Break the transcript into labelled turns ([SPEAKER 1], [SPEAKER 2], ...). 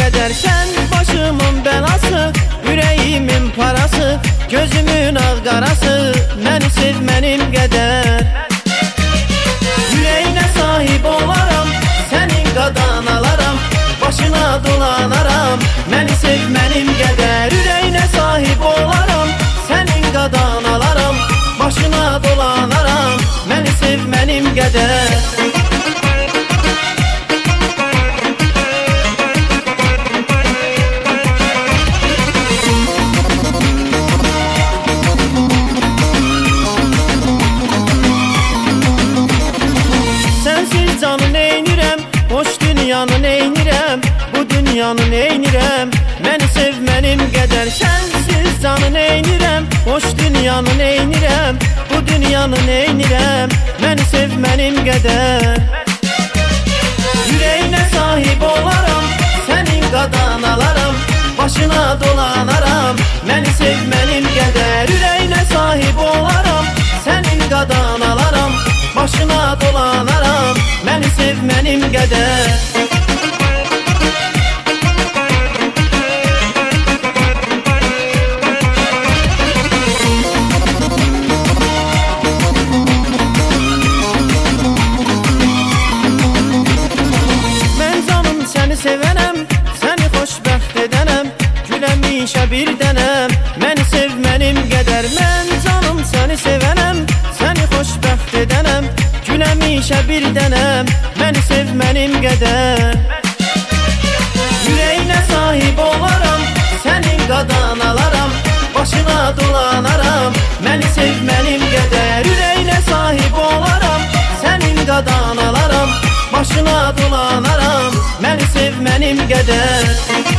[SPEAKER 1] qədər. Sən başımın bəlası, ürəyimin parası, gözümün ağ qarası, məni sev mənim qədər. Ürəyinə sahib olaram, sənin qadan alaram, başına dolanaram, məni sev mənim qədər. Ürəyinə sahib olaram, sənin qadan alaram, başına dolanaram, məni sev mənim qədər. Sənsiz canı neynirəm, hoş dünyanı neynirəm, bu dünyanı neynirəm, məni sev mənim qədər. Sənsiz canı neynirəm, hoş dünyanı neynirəm, bu dünyanı neynirəm, məni sev mənim qədər. Ürəyinə sahib olaram, sənin qadan alaram, başına dolanaram, məni sev mənim qədər. Ürəyinə sahib olaram, sənin qadan alaram, başına dolanaram, məni sev mənim qədər. Sevənəm, səni xoşbəxt edənəm, güləmişə bir dənəm, məni sev mənim qədər. Mən canım səni sevənəm, səni xoşbəxt edənəm, güləmişə bir dənəm, məni sev mənim qədər. Ürəyinə sahib olaram, sənin qadan alaram, başına dolanaram, məni sev mənim qədər. Ürəyinə sahib olaram, sənin qadan alaram, başına dolanaram, məni sev mənim qədər.